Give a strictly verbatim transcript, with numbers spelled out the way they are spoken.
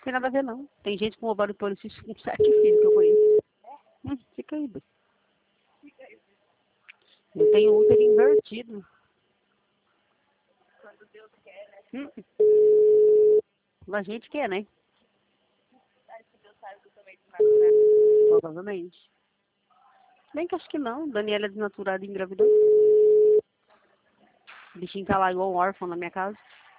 tem nada a ver, não. Tem gente com ovário policístico com sete filhos que eu conheço. Hum, fica aí, doido. Eu tenho útero invertido. Quando Deus quer, né? Hum. A gente quer, né? Acho que Deus sabe que eu também desnaturada. Provavelmente. Bem que acho que não. Daniela é desnaturada e engravidou. O bichinho tá lá igual um órfão na minha casa.